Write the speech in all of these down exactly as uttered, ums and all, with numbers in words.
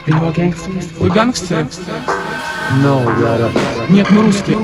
Вы гангстеры? Вы гангстеры? No, brother. Нет, мы русские.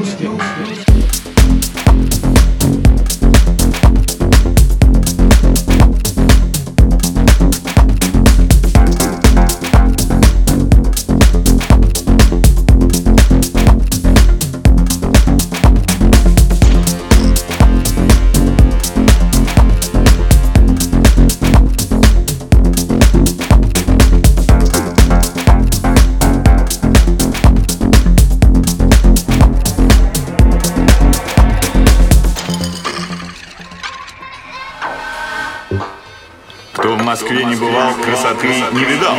Кто в Москве не бывал, красоты не видал.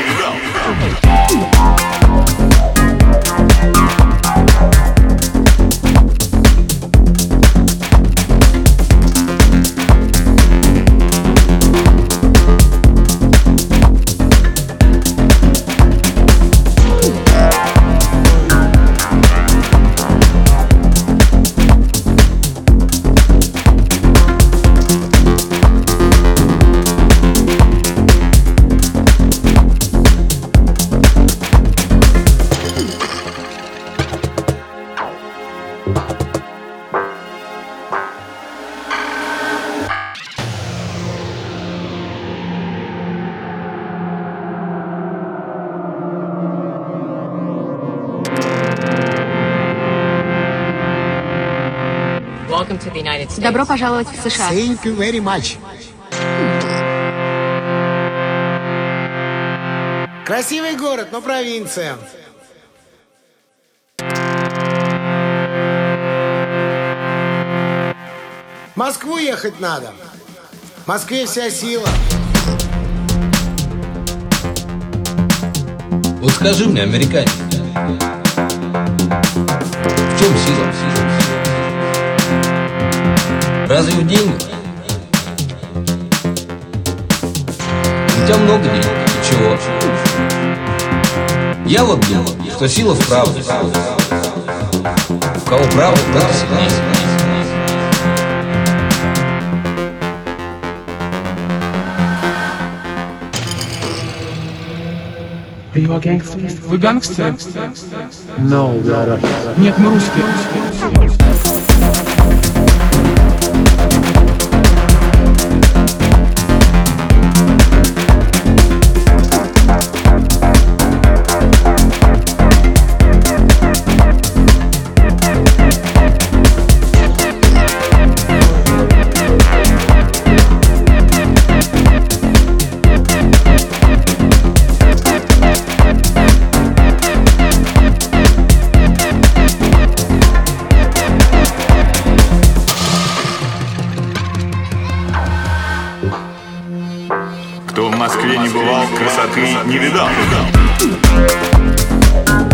Добро пожаловать в США. Thank you very much. Красивый город, но провинция. В Москву ехать надо. В Москве вся сила. Вот скажи мне, американец, в чем сила? Разве в деньгах? У тебя много денег. И чего? Я вот думал, что сила в правде. У кого правда, тот и сильнее. Вы гангстеры? Вы гангстеры? No, brother. Нет, мы русские. Кто в Москве не бывал, красоты не видал.